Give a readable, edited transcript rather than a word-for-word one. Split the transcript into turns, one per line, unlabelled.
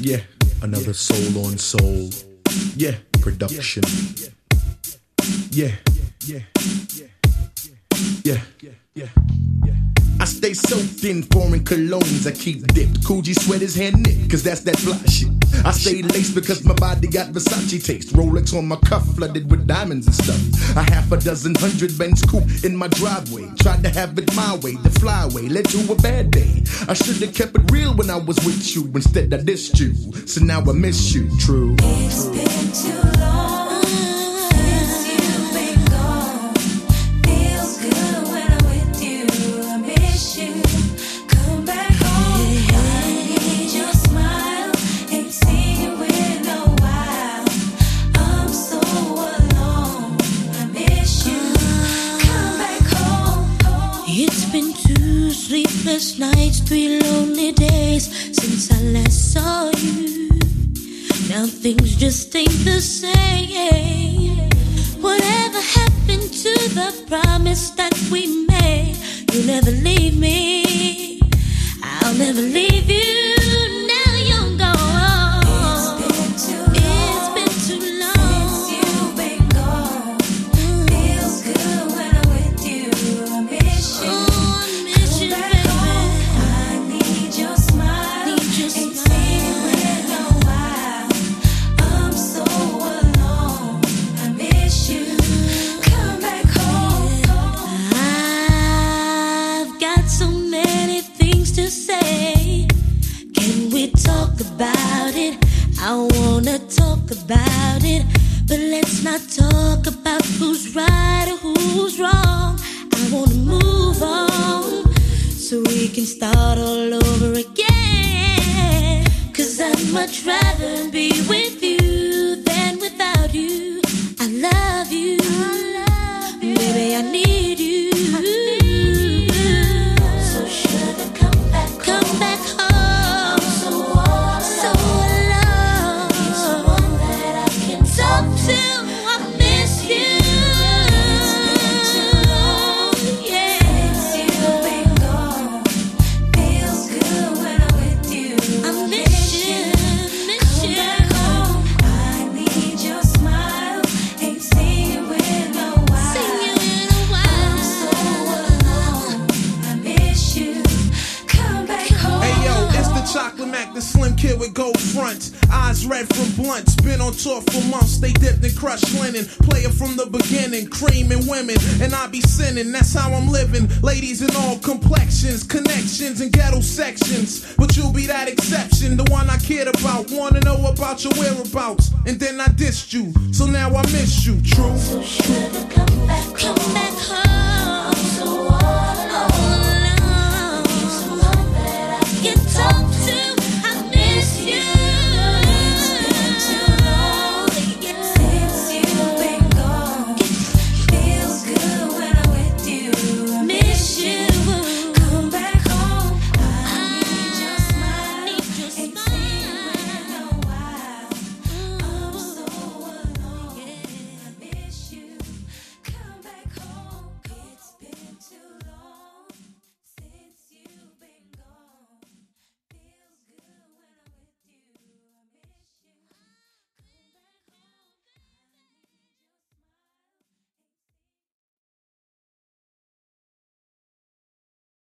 Yeah, another soul on soul. Yeah, production. Yeah, yeah, yeah, yeah. I stay soaked in foreign colognes. I keep dipped. Coogee sweaters hand knit, cause that's that fly shit. I stay laced because my body got Versace taste. Rolex on my cuff, flooded with diamonds and stuff. A half a dozen 100 Benz coupe in my driveway. Tried to have it my way, the flyway led to a bad day. I should've kept it real when I was with you. Instead I dissed you, so now I miss you. True.
It's been too long.
Sleepless nights, 3 lonely days since I last saw you. Now things just ain't the same. Whatever happened to the promise that we made? You'll never leave me, I'll never leave you. Now you're gone. It's been too long since you've been gone. Feels good when I'm with you. I miss you. I wanna talk about it, but let's not talk about who's right or who's wrong. I wanna move on so we can start all over again. Cause I'd much rather be with you than without you. I love you, baby, I need you. So sugar, come back home.
Slim kid with gold fronts, eyes red from blunts. Been on tour for months, they dipped in crushed linen. Player from the beginning, creaming women, and I be sinning. That's how I'm living. Ladies in all complexions, connections and ghetto sections. But you'll be that exception, the one I cared about. Wanna know about your whereabouts, and then I dissed you. So now I miss you. True.
So sugar, come back home.